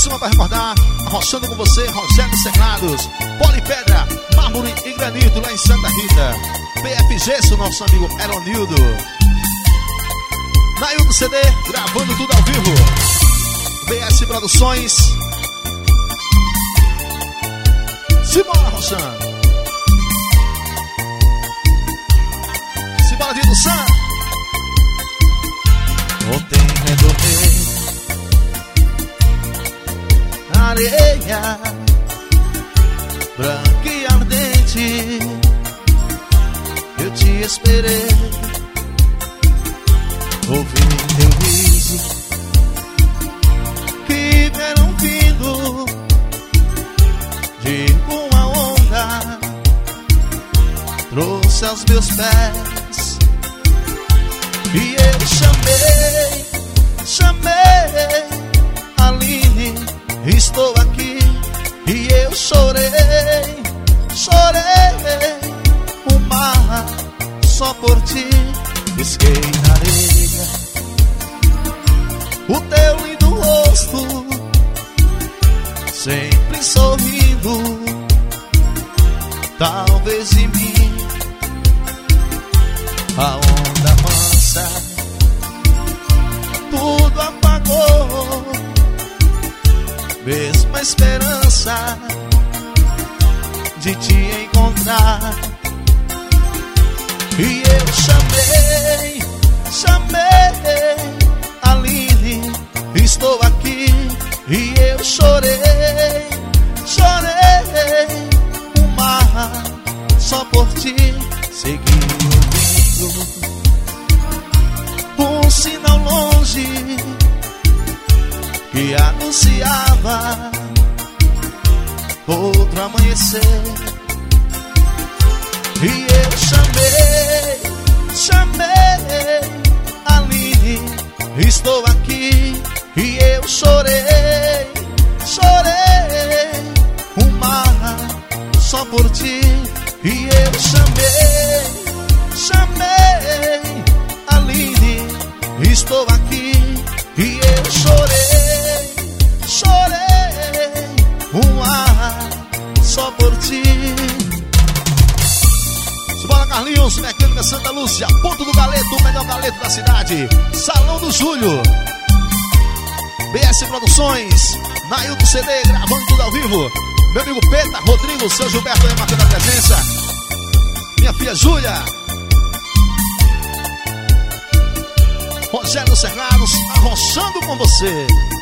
uma pra recordar, arrochando com você, Rogério Cernados, Polipedra, Mármore e Granito, lá em Santa Rita. PF Gesso, nosso amigo Eronildo. Naildo CD, gravando tudo ao vivo. BS Produções. Simbora, Roxana. Simbora, Dito Sam. Ontem retornei areia branca e ardente, eu te esperei, ouvi teu riso que verão vindo de uma onda trouxe aos meus pés, e eu chamei Aline, estou aqui, e eu chorei o mar só por ti, risquei na areia o teu lindo rosto, sempre sorrindo, talvez em mim a onda mansa tudo apagou, mesmo a esperança de te encontrar. E eu chamei Aline, estou aqui, e eu chorei o mar só por ti, segui ouvindo um sinal longe que anunciava outro amanhecer. E eu chamei Aline, estou aqui, e eu chorei o mar só por ti. E eu chamei Aline, estou aqui, e eu chorei um ar só por ti. Bora, Carlinhos, Mecânica Santa Lúcia, Ponto do Galeto, o melhor galeto da cidade, Salão do Júlio, BS Produções, Naildo CD, gravando tudo ao vivo. Meu amigo Peta, Rodrigo, seu Gilberto aí marcando a presença. Minha filha Júlia, Rogério Cernados, arrochando com você.